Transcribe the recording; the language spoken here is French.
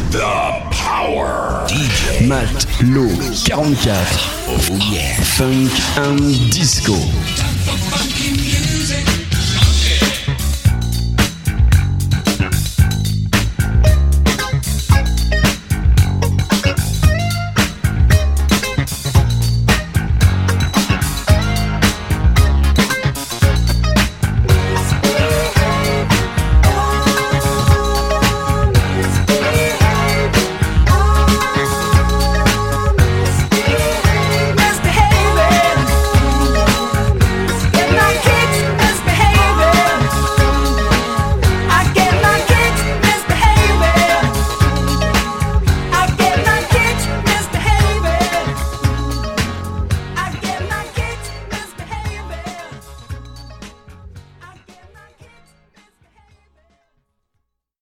The Power DJ Matt Low 44. Oh yeah. Funk and Disco. Fucking yeah.